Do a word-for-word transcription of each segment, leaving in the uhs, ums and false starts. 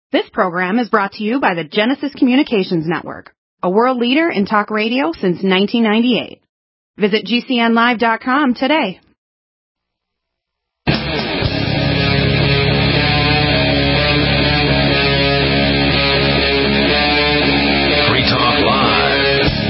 This program is brought to you by the Genesis Communications Network, a world leader in talk radio since nineteen ninety-eight. Visit G C N live dot com today. Free Talk Live.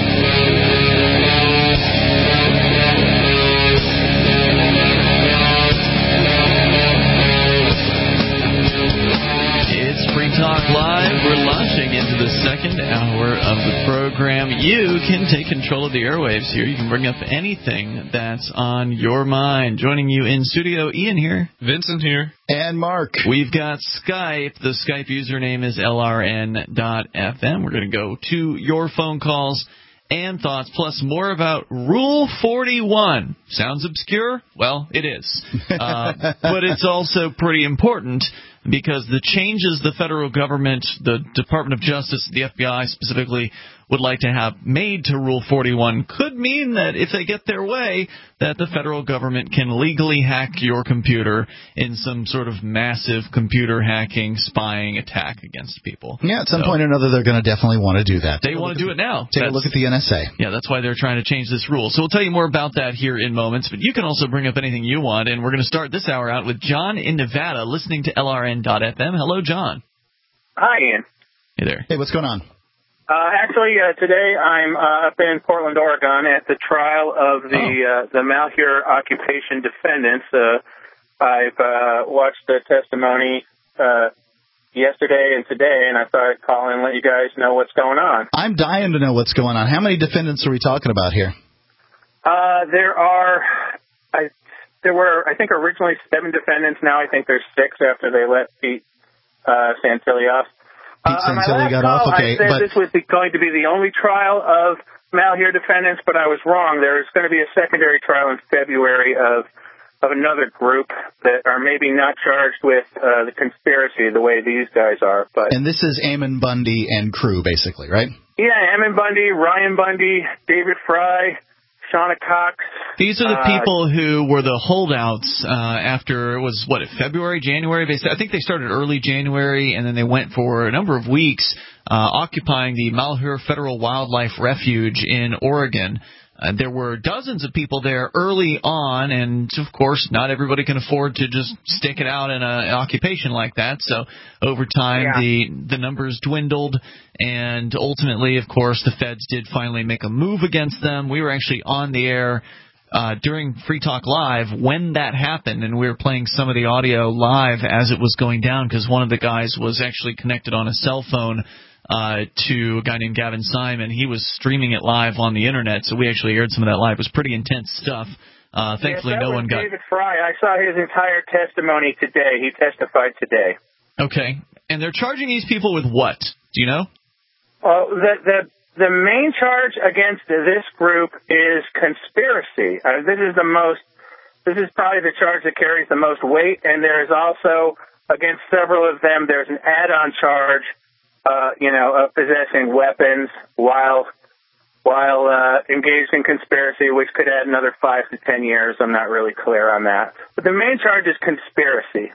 It's Free Talk Live. We're launching into the second hour of the program. You can take control of the airwaves here. You can bring up anything that's on your mind. Joining you in studio, Ian here. Vincent here. And Mark. We've got Skype. The Skype username is L R N dot F M. We're going to go to your phone calls and thoughts, plus more about Rule forty-one. Sounds obscure? Well, it is. Uh, but it's also pretty important because the changes the federal government, the Department of Justice, the F B I specifically, would like to have made to Rule forty-one could mean that if they get their way, that the federal government can legally hack your computer in some sort of massive computer hacking, spying attack against people. Yeah, at some so, point or another, they're going to definitely want to do that. They want to do it now. Take That's, a look at the N S A. Yeah, that's why they're trying to change this rule. So we'll tell you more about that here in moments, but you can also bring up anything you want, and we're going to start this hour out with John in Nevada, listening to L R N dot F M. Hello, John. Hi, Ian. Hey there. Hey, what's going on? Uh, actually, uh, today I'm uh, up in Portland, Oregon, at the trial of the Oh. uh, the Malheur occupation defendants. Uh, I've uh, watched the testimony uh, yesterday and today, and I thought I'd call and let you guys know what's going on. I'm dying to know what's going on. How many defendants are we talking about here? Uh, there are, I, there were, I think, originally seven defendants. Now I think there's six after they let Pete uh, Santilli off. Pete Uh, on my Santilli last got call, off, okay. I said But this was the, going to be the only trial of Malheur defendants, but I was wrong. There's going to be a secondary trial in February of of another group that are maybe not charged with uh, the conspiracy the way these guys are. But and this is Ammon Bundy and crew, basically, right? yeah, Ammon Bundy, Ryan Bundy, David Fry, Shauna Cox. These are the uh, people who were the holdouts uh, after, it was, what, February, January? They, I think they started early January, and then they went for a number of weeks uh, occupying the Malheur Federal Wildlife Refuge in Oregon. Uh, there were dozens of people there early on, and, of course, not everybody can afford to just stick it out in a, an occupation like that. So over time, Yeah. the, the numbers dwindled, and ultimately, of course, the feds did finally make a move against them. We were actually on the air uh, during Free Talk Live when that happened, and we were playing some of the audio live as it was going down because one of the guys was actually connected on a cell phone Uh, to a guy named Gavin Simon. He was streaming it live on the internet, so we actually aired some of that live. It was pretty intense stuff. Uh, thankfully, yes, that no was one got. David Fry. I saw his entire testimony today. He testified today. Okay, and they're charging these people with what? Do you know? Well, the the the main charge against this group is conspiracy. Uh, this is the most. This is probably the charge that carries the most weight, and there is also against several of them. There's an add-on charge. Uh, you know, of possessing weapons while while uh, engaged in conspiracy, which could add another five to ten years. I'm not really clear on that. But the main charge is conspiracy.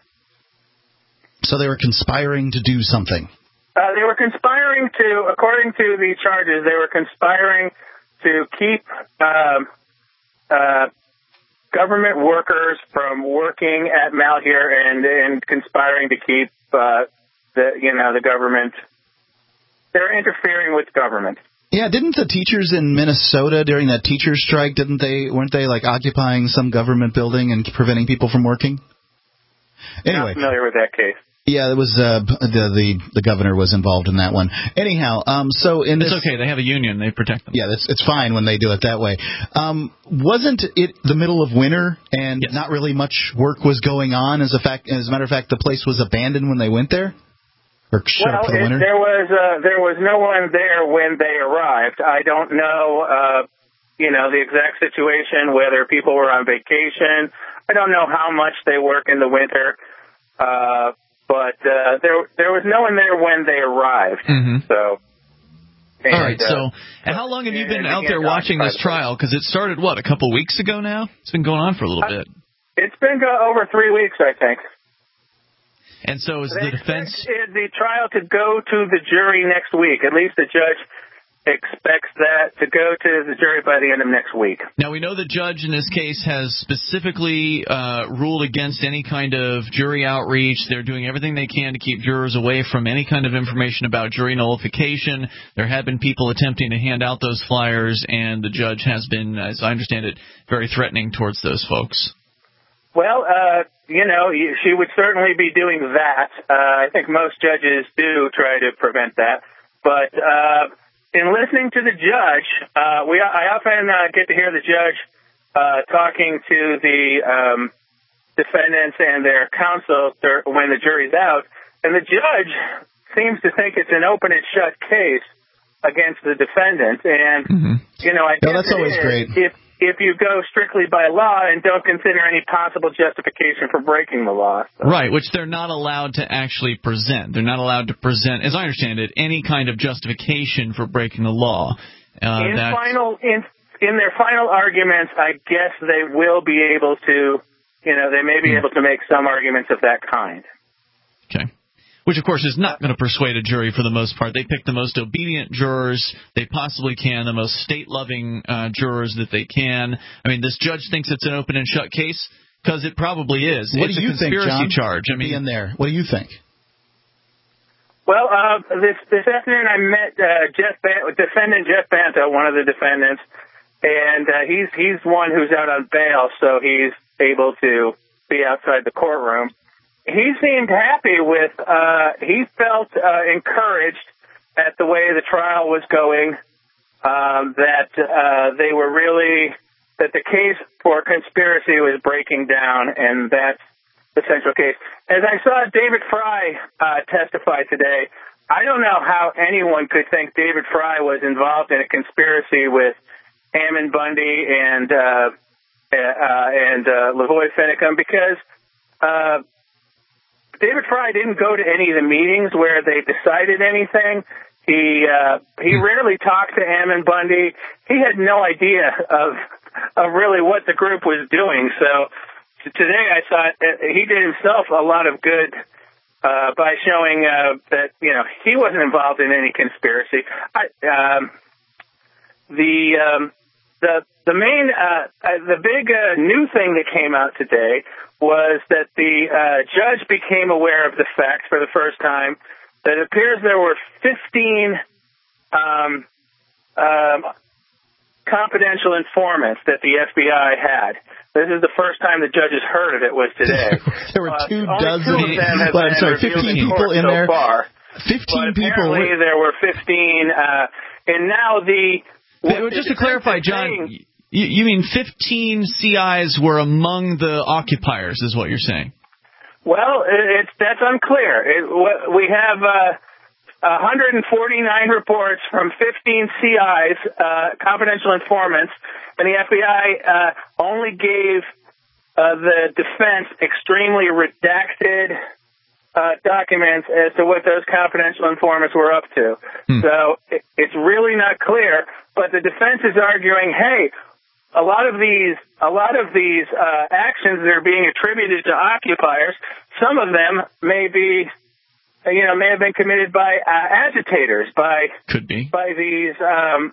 So they were conspiring to do something. Uh, they were conspiring to, according to the charges, they were conspiring to keep um, uh, government workers from working at Malheur and, and conspiring to keep uh, the, you know, the government. They're interfering with government. Yeah, didn't the teachers in Minnesota during that teacher strike, didn't they, weren't they like occupying some government building and preventing people from working? Anyway. Not familiar with that case. Yeah, it was uh, the the the governor was involved in that one. Anyhow, um, so in this, it's okay. They have a union. They protect them. Yeah, it's it's fine when they do it that way. Um, wasn't it the middle of winter and yes. not really much work was going on? As a fact, as a matter of fact, the place was abandoned when they went there. Or shut well, up for the it, winter? there was uh, there was no one there when they arrived. I don't know, uh, you know, the exact situation, whether people were on vacation. I don't know how much they work in the winter, uh, but uh, there there was no one there when they arrived. Mm-hmm. So. And, All right. uh, So, and how long have you been and out there watching this trial? Because it started what, a couple weeks ago now? It's been going on for a little bit. It's been go- over three weeks, I think. And so is They the defense... expect the trial to go to the jury next week. At least the judge expects that to go to the jury by the end of next week. Now, we know the judge in this case has specifically uh, ruled against any kind of jury outreach. They're doing everything they can to keep jurors away from any kind of information about jury nullification. There have been people attempting to hand out those flyers, and the judge has been, as I understand it, very threatening towards those folks. Well, uh, you know, she would certainly be doing that. Uh, I think most judges do try to prevent that. But uh, in listening to the judge, uh, we I often uh, get to hear the judge uh, talking to the um, defendants and their counsel when the jury's out, and the judge seems to think it's an open and shut case against the defendant. And, mm-hmm. you know, I guess no, that's always is, great. If, if you go strictly by law and don't consider any possible justification for breaking the law. So. Right, which they're not allowed to actually present. They're not allowed to present, as I understand it, any kind of justification for breaking the law. Uh, in that's... final, in in their final arguments, I guess they will be able to, you know, they may be mm. able to make some arguments of that kind. Okay. Which, of course, is not going to persuade a jury for the most part. They pick the most obedient jurors they possibly can, the most state-loving uh, jurors that they can. I mean, this judge thinks it's an open and shut case because it probably is. What it's do you a conspiracy think, John? charge. I mean, be in there. What do you think? Well, uh, this this afternoon I met uh, Jeff Ban- defendant Jeff Banta, one of the defendants, and uh, he's he's one who's out on bail, so he's able to be outside the courtroom. He seemed happy with, uh, he felt uh, encouraged at the way the trial was going, um, that uh, they were really, that the case for conspiracy was breaking down, and that's the central case. As I saw David Fry uh, testify today, I don't know how anyone could think David Fry was involved in a conspiracy with Ammon Bundy and, uh, uh, and uh, Lavoy Finicum, because uh, David Fry didn't go to any of the meetings where they decided anything. He uh, he rarely talked to Ammon Bundy. He had no idea of of really what the group was doing. So today I thought he did himself a lot of good uh, by showing uh, that, you know, he wasn't involved in any conspiracy. I, um, the um, the the main uh, uh, the big uh, new thing that came out today was that the uh, judge became aware of the fact for the first time that it appears there were fifteen um, um, confidential informants that the F B I had. This is the first time the judge has heard of it was today. There were two uh, dozen, two of them have well, I'm been sorry, fifteen people in so there. Far. fifteen but people. Apparently there were fifteen, uh, and now the... Just to clarify, John... Saying, You, you mean fifteen C Is were among the occupiers, is what you're saying? Well, it's that's unclear. It, we have uh, one hundred forty-nine reports from fifteen C Is, uh, confidential informants, and the F B I uh, only gave uh, the defense extremely redacted uh, documents as to what those confidential informants were up to. Hmm. So it, it's really not clear, but the defense is arguing, hey, A lot of these, a lot of these uh, actions that are being attributed to occupiers, some of them may be, you know, may have been committed by uh, agitators, by could be by these um,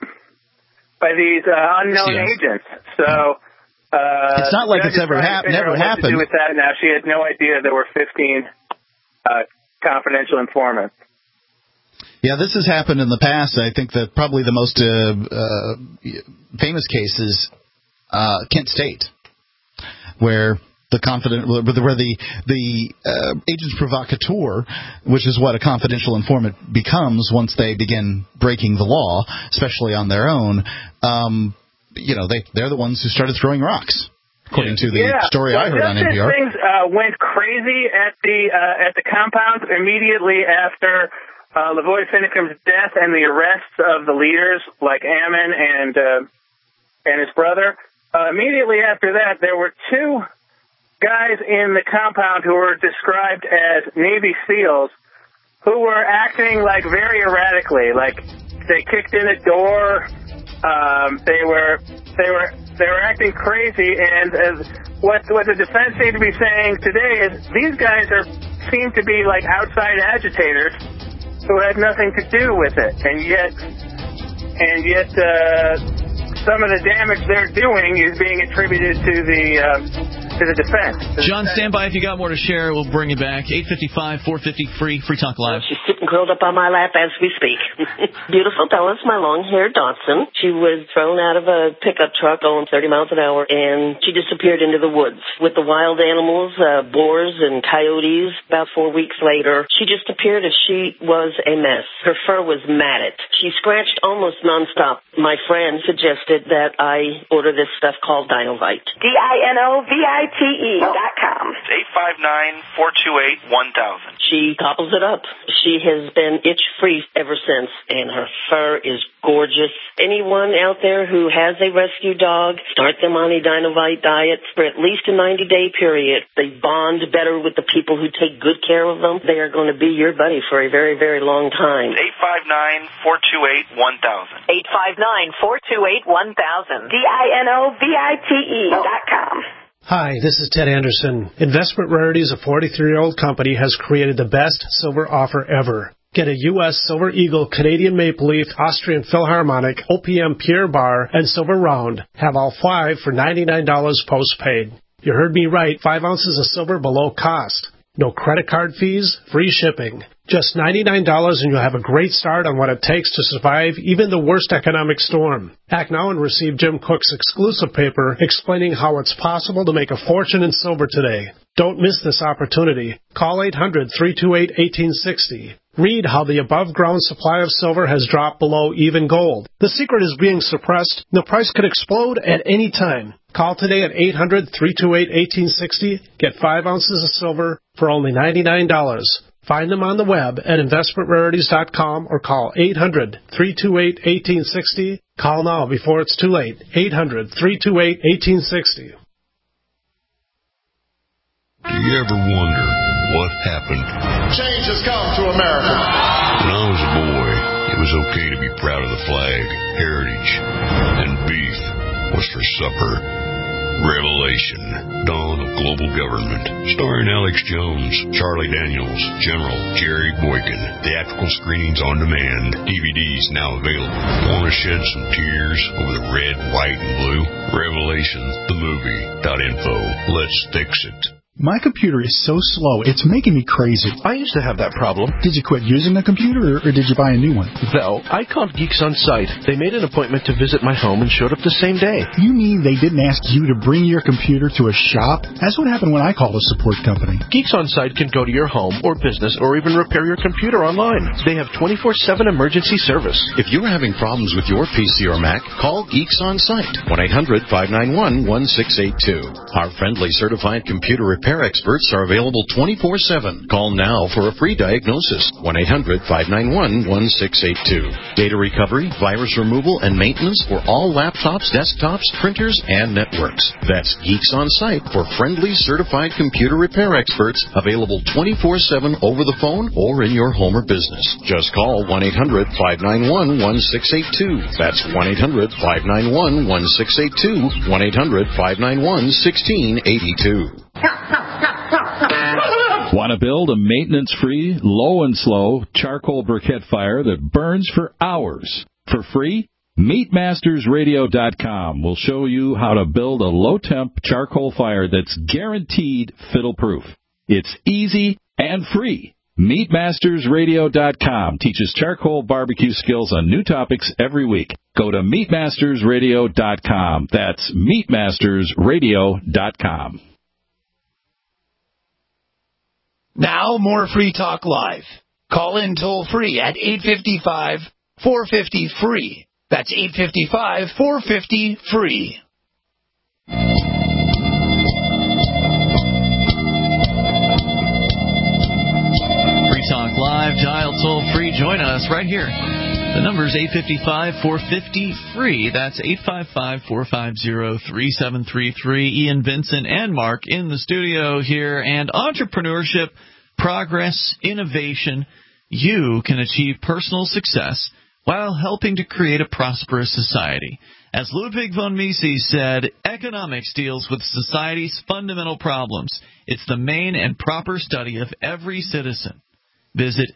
by these uh, unknown yes. agents. So uh, it's not like it's ever hap- never happened. To do with that now, she had no idea there were fifteen uh, confidential informants. Yeah, this has happened in the past. I think that probably the most uh, uh, famous case is Uh, Kent State, where the confident, where the where the, the uh, agents provocateur, which is what a confidential informant becomes once they begin breaking the law, especially on their own. Um, you know, they they're the ones who started throwing rocks, according to the yeah. story well, I heard on N P R. Things uh, went crazy at the uh, at the compound immediately after uh, Lavoy Finicum's death and the arrests of the leaders like Ammon and uh, and his brother. Uh, immediately after that, there were two guys in the compound who were described as Navy SEALs who were acting like very erratically, like they kicked in a door. Um, they were they were they were acting crazy, and as what what the defense seemed to be saying today is these guys are seemed to be like outside agitators who had nothing to do with it, and yet, and yet, uh, some of the damage they're doing is being attributed to the uh, to the defense. To John, the stand by if you got more to share. We'll bring you back. eight five five, four five zero, free, Free Talk Live. She's sitting curled up on my lap as we speak. Beautiful Dallas, my long-haired Dachshund. She was thrown out of a pickup truck going thirty miles an hour, and she disappeared into the woods with the wild animals, uh, boars and coyotes. About four weeks later, she just appeared as she was a mess. Her fur was matted. She scratched almost nonstop. My friend suggested that I order this stuff called Dinovite. D I N O V I T E dot com. It's eight five nine, four two eight, one thousand. She gobbles it up. She has been itch-free ever since, and her fur is gorgeous. Anyone out there who has a rescue dog, start them on a Dinovite diet for at least a ninety-day period. They bond better with the people who take good care of them. They are going to be your buddy for a very, very long time. eight five nine, four two eight, one thousand. eight five nine, four two eight, one thousand. D I N O V I T E dot com. Hi, this is Ted Anderson. Investment Rarities, a forty-three-year-old company, has created the best silver offer ever. Get a U S Silver Eagle, Canadian Maple Leaf, Austrian Philharmonic, O P M Pierre Bar, and Silver Round. Have all five for ninety-nine dollars postpaid. You heard me right, five ounces of silver below cost. No credit card fees, free shipping. Just ninety-nine dollars and you'll have a great start on what it takes to survive even the worst economic storm. Act now and receive Jim Cook's exclusive paper explaining how it's possible to make a fortune in silver today. Don't miss this opportunity. Call eight hundred, three two eight, one eight six zero. Read how the above-ground supply of silver has dropped below even gold. The secret is being suppressed. The price could explode at any time. Call today at eight hundred, three two eight, one eight six zero. Get five ounces of silver for only ninety-nine dollars. Find them on the web at investment rarities dot com or call eight hundred, three two eight, one eight six zero. Call now before it's too late. eight hundred, three two eight, one eight six zero. Do you ever wonder what happened? Change has come to America. When I was a boy, it was okay to be proud of the flag, heritage, and beef was for supper. Revelation, Dawn of Global Government, starring Alex Jones, Charlie Daniels, General Jerry Boykin. Theatrical screenings on demand, D V Ds now available. Want to shed some tears over the red, white, and blue? Revelation, the movie dot info. Let's fix it. My computer is so slow, it's making me crazy. I used to have that problem. Did you quit using the computer, or did you buy a new one? No, I called Geeks On Site. They made an appointment to visit my home and showed up the same day. You mean they didn't ask you to bring your computer to a shop? That's what happened when I called a support company. Geeks On Site can go to your home or business or even repair your computer online. They have twenty-four seven emergency service. If you're having problems with your P C or Mac, call Geeks On Site, one eight hundred, five nine one, one six eight two. Our friendly certified computer repair experts are available twenty-four seven. Call now for a free diagnosis, one eight hundred, five nine one, one six eight two. Data recovery, virus removal, and maintenance for all laptops, desktops, printers, and networks. That's Geeks On Site for friendly certified computer repair experts, available twenty-four seven over the phone or in your home or business. Just call one eight hundred, five nine one, one six eight two. That's one eight hundred, five nine one, one six eight two, one eight hundred, five nine one, one six eight two. Want to build a maintenance-free, low and slow charcoal briquette fire that burns for hours for free? meat masters radio dot com will show you how to build a low-temp charcoal fire that's guaranteed fiddle-proof. It's easy and free. meat masters radio dot com teaches charcoal barbecue skills on new topics every week. Go to meat masters radio dot com. That's meat masters radio dot com. Now, more Free Talk Live. Call in toll-free at eight five five, four five zero, free. That's eight five five, four five zero, free. Free Talk Live, dial toll-free. Join us right here. The number is eight five five, four five zero, free. That's eight five five, four five zero, three seven three three. Ian, Vincent, and Mark in the studio here. And entrepreneurship, progress, innovation. You can achieve personal success while helping to create a prosperous society. As Ludwig von Mises said, economics deals with society's fundamental problems. It's the main and proper study of every citizen. Visit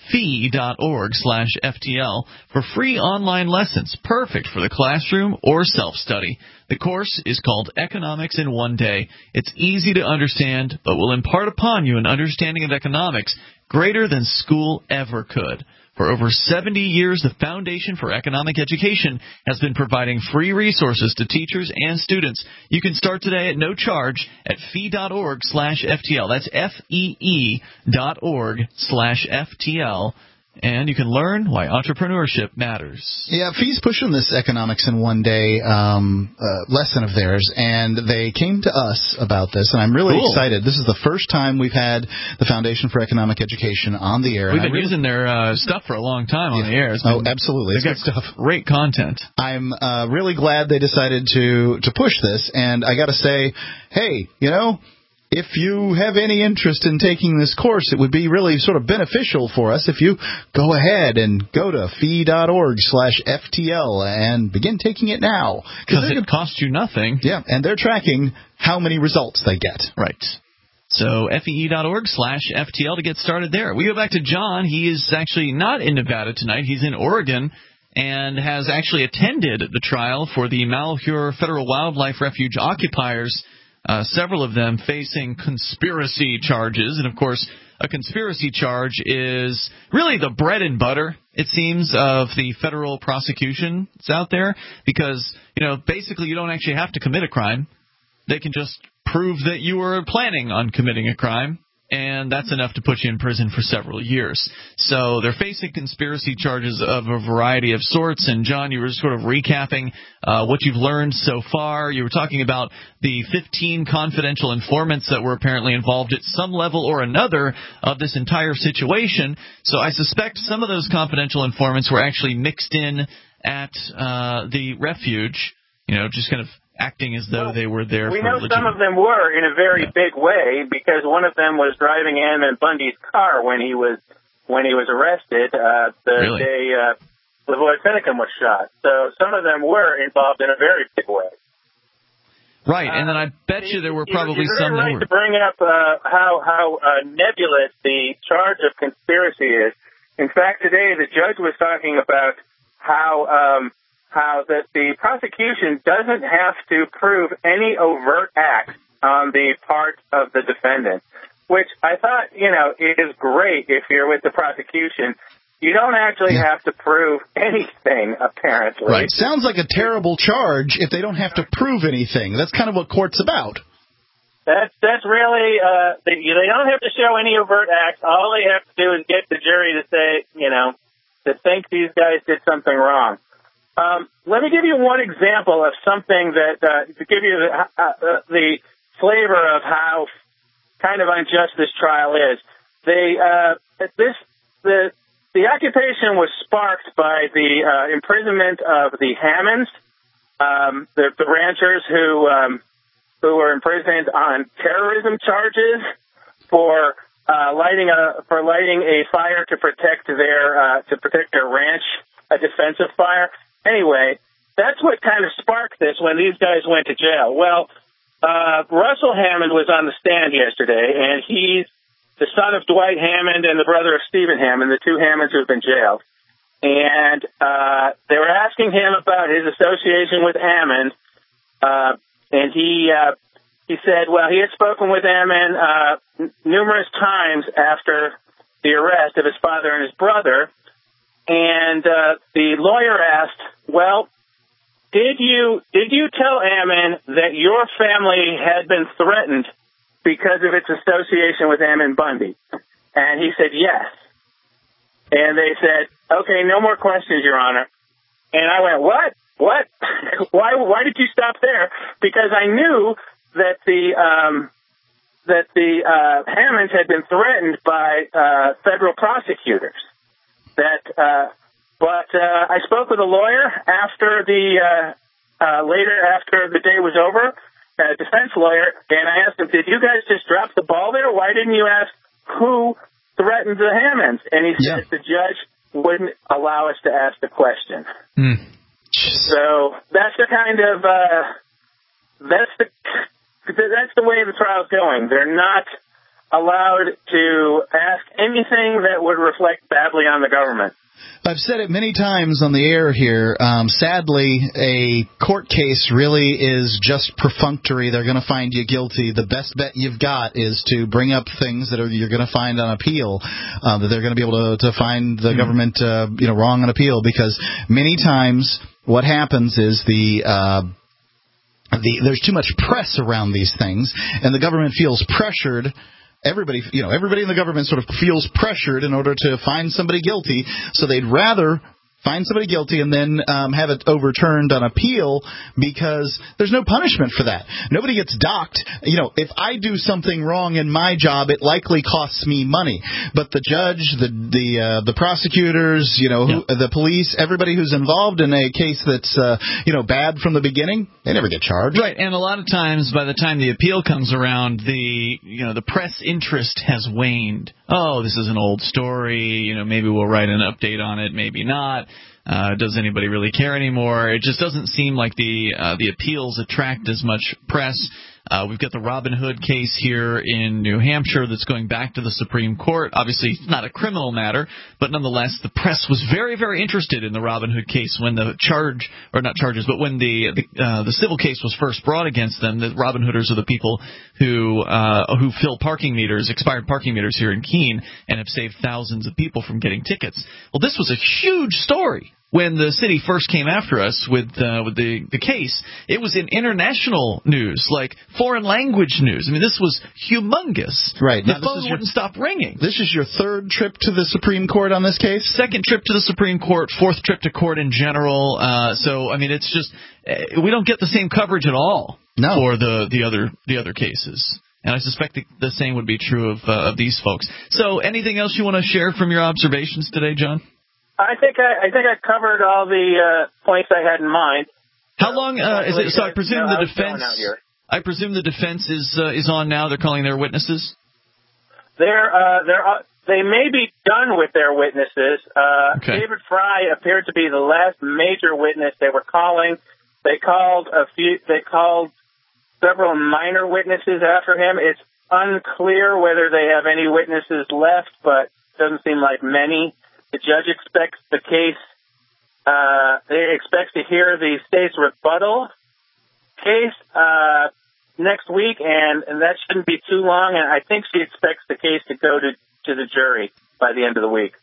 fee.org slash FTL for free online lessons, perfect for the classroom or self-study. The course is called Economics in One Day. It's easy to understand, but will impart upon you an understanding of economics greater than school ever could. For over seventy years, the Foundation for Economic Education has been providing free resources to teachers and students. You can start today at no charge at fee.org slash FTL. That's F-E-E dot org slash FTL. And you can learn why entrepreneurship matters. Yeah, Fee's pushing this Economics in One Day um, uh, lesson of theirs, and they came to us about this, and I'm really Cool. excited. This is the first time we've had the Foundation for Economic Education on the air. We've been really, using their uh, stuff for a long time on yeah. the air. It's Oh, been, absolutely. They've got It's good stuff. Great content. I'm uh, really glad they decided to, to push this, and I got to say, hey, you know, if you have any interest in taking this course, it would be really sort of beneficial for us if you go ahead and go to fee.org slash FTL and begin taking it now. Because it costs you nothing. Yeah, and they're tracking how many results they get. Right. So fee.org slash FTL to get started there. We go back to John. He is actually not in Nevada tonight. He's in Oregon and has actually attended the trial for the Malheur Federal Wildlife Refuge occupiers. Uh, several of them facing conspiracy charges. And, of course, a conspiracy charge is really the bread and butter, it seems, of the federal prosecution that's out there. Because, you know, basically you don't actually have to commit a crime. They can just prove that you were planning on committing a crime. And that's enough to put you in prison for several years. So they're facing conspiracy charges of a variety of sorts. And, John, you were sort of recapping uh, what you've learned so far. You were talking about the fifteen confidential informants that were apparently involved at some level or another of this entire situation. So I suspect some of those confidential informants were actually mixed in at uh, the refuge, you know, just kind of acting as though they were there we for know legitimate. some of them were in a very yeah. big way, because one of them was driving Ammon Bundy's car when he was when he was arrested uh, the really? day uh, LaVoy Finicum was shot. So some of them were involved in a very big way. Right, and then I bet you there were probably you're some right that were. to bring up uh, how how uh, nebulous the charge of conspiracy is. In fact, today the judge was talking about how. Um, how that the prosecution doesn't have to prove any overt act on the part of the defendant, which I thought, you know, is great if you're with the prosecution. You don't actually yeah. have to prove anything, apparently. Right. Sounds like a terrible charge if they don't have to prove anything. That's kind of what court's about. That's that's really, uh, they, they don't have to show any overt acts. All they have to do is get the jury to say, you know, to think these guys did something wrong. Um, let me give you one example of something that, uh, to give you the, uh, the flavor of how kind of unjust this trial is. They, uh, this, the, the occupation was sparked by the, uh, imprisonment of the Hammonds, um, the, the ranchers who, um, who were imprisoned on terrorism charges for, uh, lighting a, for lighting a fire to protect their, uh, to protect their ranch, a defensive fire. Anyway, that's what kind of sparked this when these guys went to jail. Well, uh, Russell Hammond was on the stand yesterday, and he's the son of Dwight Hammond and the brother of Stephen Hammond, the two Hammonds who have been jailed. And uh, they were asking him about his association with Hammond, uh, and he uh, he said, well, he had spoken with Hammond uh, n- numerous times after the arrest of his father and his brother. And uh, the lawyer asked, well, did you did you tell Ammon that your family had been threatened because of its association with Ammon Bundy? And he said, yes. And they said, okay, no more questions, Your Honor. And I went, what? What? why Why did you stop there? Because I knew that the um, that the uh, Hammonds had been threatened by uh, federal prosecutors. That, uh, but uh, I spoke with a lawyer after the uh, uh, later after the day was over, a defense lawyer, and I asked him, "Did you guys just drop the ball there? Why didn't you ask who threatened the Hammonds?" And he said yeah. the judge wouldn't allow us to ask the question. Mm. So that's the kind of uh, that's the that's the way the trial's going. They're not allowed to ask anything that would reflect badly on the government. I've said it many times on the air here. Um, sadly, a court case really is just perfunctory. They're going to find you guilty. The best bet you've got is to bring up things that are, you're going to find on appeal, uh, that they're going to be able to, to find the mm-hmm. government uh, you know, wrong on appeal. Because many times what happens is the uh, the there's too much press around these things, and the government feels pressured. Everybody, you know, everybody in the government sort of feels pressured in order to find somebody guilty, so they'd rather find somebody guilty and then um, have it overturned on appeal because there's no punishment for that. Nobody gets docked. You know, if I do something wrong in my job, it likely costs me money. But the judge, the the uh, the prosecutors, you know, who, yeah. the police, everybody who's involved in a case that's uh, you know bad from the beginning, they never get charged. Right, and a lot of times by the time the appeal comes around, the you know the press interest has waned. Oh, this is an old story. You know, maybe we'll write an update on it, maybe not. Uh, does anybody really care anymore? It just doesn't seem like the uh, the appeals attract as much press. Uh, we've got the Robin Hood case here in New Hampshire that's going back to the Supreme Court. Obviously, it's not a criminal matter, but nonetheless, the press was very, very interested in the Robin Hood case when the charge, or not charges, but when the the, uh, the civil case was first brought against them. The Robin Hooders are the people who uh, who fill parking meters, expired parking meters here in Keene, and have saved thousands of people from getting tickets. Well, this was a huge story. When the city first came after us with uh, with the, the case, it was in international news, like foreign language news. I mean, this was humongous. Right. The now, phone your, wouldn't stop ringing. This is your third trip to the Supreme Court on this case? Second trip to the Supreme Court, fourth trip to court in general. Uh, so, I mean, it's just uh, we don't get the same coverage at all no. for the, the other the other cases. And I suspect the, the same would be true of, uh, of these folks. So anything else you want to share from your observations today, John? I think I, I think I covered all the uh, points I had in mind. How long uh, is it? So I presume you know, the defense. I presume the defense is uh, is on now. They're calling their witnesses. They're uh, they're uh, they may be done with their witnesses. Uh, okay. David Fry appeared to be the last major witness they were calling. They called a few. They called several minor witnesses after him. It's unclear whether they have any witnesses left, but it doesn't seem like many. The judge expects the case, uh, they expects to hear the state's rebuttal case, uh, next week, and, and that shouldn't be too long, and I think she expects the case to go to, to the jury by the end of the week.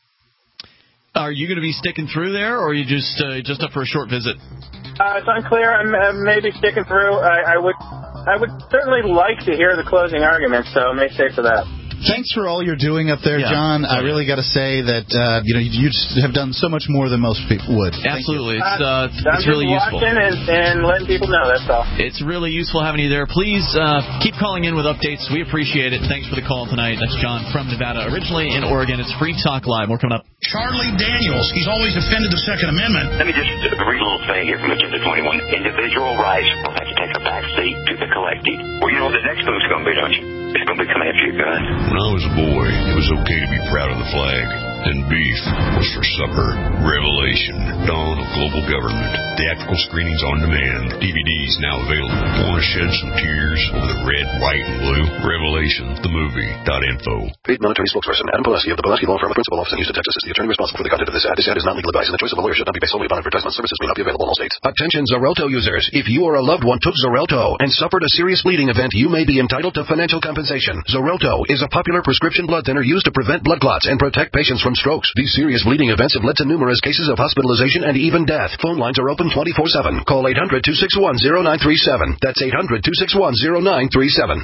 Are you going to be sticking through there, or are you just, uh, just up for a short visit? Uh, it's unclear. I'm uh, maybe sticking through. I, I would, I would certainly like to hear the closing arguments, so I may stay for that. Thanks for all you're doing up there, yeah. John. I really got to say that uh, you know you just have done so much more than most people would. Absolutely, it's uh, it's, I'm it's really just useful. watching and, and letting people know. That's all. It's really useful having you there. Please uh, keep calling in with updates. We appreciate it. Thanks for the call tonight. That's John from Nevada, originally in Oregon. It's Free Talk Live. We're coming up. Charlie Daniels. He's always defended the Second Amendment. Let me just read a little thing here from Agenda twenty-one. Individual rights will have to take a back seat to the collective. Well, you know what the next move's going to be, don't you? It's going to be come after your gun. When I was a boy, it was okay to be proud of the flag. And beef was for supper. Revelation. Dawn of global government. Theatrical screenings on demand. D V Ds now available. Want to shed some tears over the red, white, and blue? Revelation, the movie. Dot info. Paid non-attorney spokesperson Adam Pileski of the Pileski Law Firm, principal office in Houston, Texas, is the attorney responsible for the content of this ad. This ad is not legal advice, and the choice of a lawyer should not be based solely upon advertisement. Services may not be available in all states. Attention Xarelto users. If you or a loved one took Xarelto and suffered a serious bleeding event, you may be entitled to financial compensation. Xarelto is a popular prescription blood thinner used to prevent blood clots and protect patients from strokes. These serious bleeding events have led to numerous cases of hospitalization and even death. Phone lines are open twenty-four seven. Call eight hundred, two six one, zero nine three seven. That's eight hundred, two six one, zero nine three seven.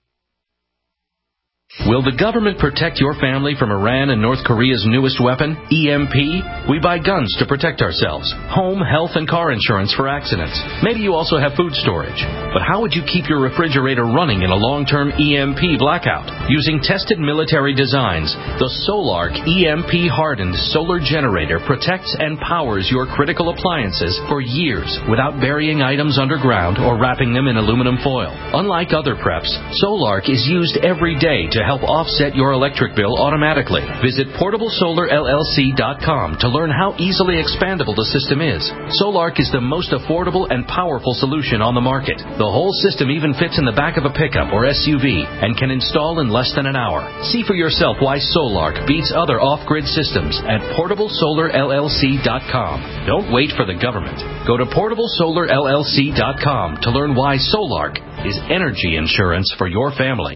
Will the government protect your family from Iran and North Korea's newest weapon, E M P? We buy guns to protect ourselves, home, health, and car insurance for accidents. Maybe you also have food storage. But how would you keep your refrigerator running in a long-term E M P blackout? Using tested military designs, the Solark E M P-hardened solar generator protects and powers your critical appliances for years without burying items underground or wrapping them in aluminum foil. Unlike other preps, Solark is used every day to to help offset your electric bill automatically. Visit portable solar L L C dot com to learn how easily expandable the system is. Solark is the most affordable and powerful solution on the market. The whole system even fits in the back of a pickup or S U V and can install in less than an hour. See for yourself why Solark beats other off-grid systems at portable solar L L C dot com. Don't wait for the government. Go to portable solar L L C dot com to learn why Solark is energy insurance for your family.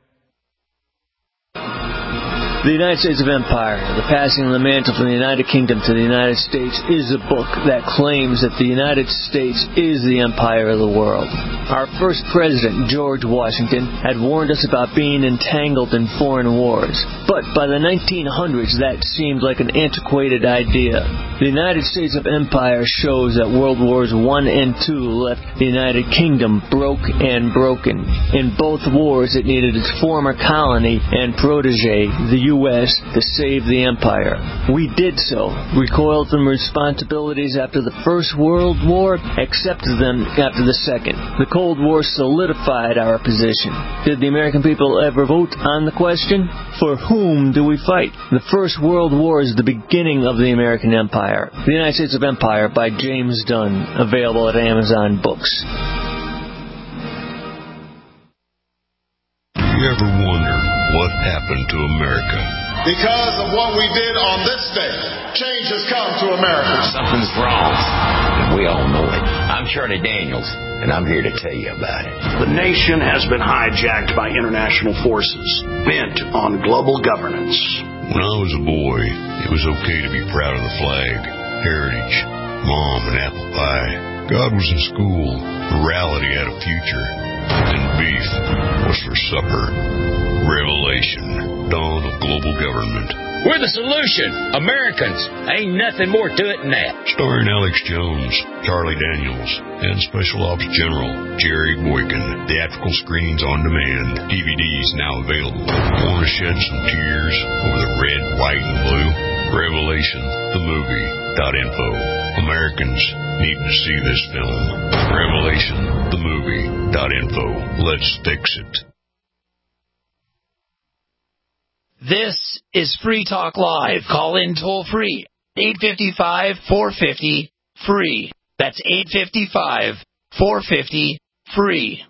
The United States of Empire, The Passing of the Mantle from the United Kingdom to the United States, is a book that claims that the United States is the empire of the world. Our first president, George Washington, had warned us about being entangled in foreign wars. But by the nineteen hundreds, that seemed like an antiquated idea. The United States of Empire shows that World Wars One and Two left the United Kingdom broke and broken. In both wars, it needed its former colony and protege, the U S, to save the empire. We did so, recoiled from responsibilities after the First World War, accepted them after the Second. The Cold War solidified our position. Did the American people ever vote on the question? For whom do we fight? The First World War is the beginning of the American empire. The United States of Empire by James Dunn, available at Amazon Books. You ever wonder what happened to America? Because of what we did on this day, change has come to America. Something's wrong, and we all know it. I'm Charlie Daniels, and I'm here to tell you about it. The nation has been hijacked by international forces, bent on global governance. When I was a boy, it was okay to be proud of the flag, heritage, mom, and apple pie. God was in school, morality had a future, and beef was for supper. Revelation, dawn of global government. We're the solution. Americans. Ain't nothing more to it than that. Starring Alex Jones, Charlie Daniels, and Special Ops General Jerry Boykin. Theatrical screenings on demand. D V Ds now available. Want to shed some tears over the red, white, and blue? Revelation, the movie, dot info. Americans need to see this film. Revelation, the movie, dot info. Let's fix it. This is Free Talk Live. Call in toll free. eight five five, four five zero, free. That's eight five five, four five zero, free.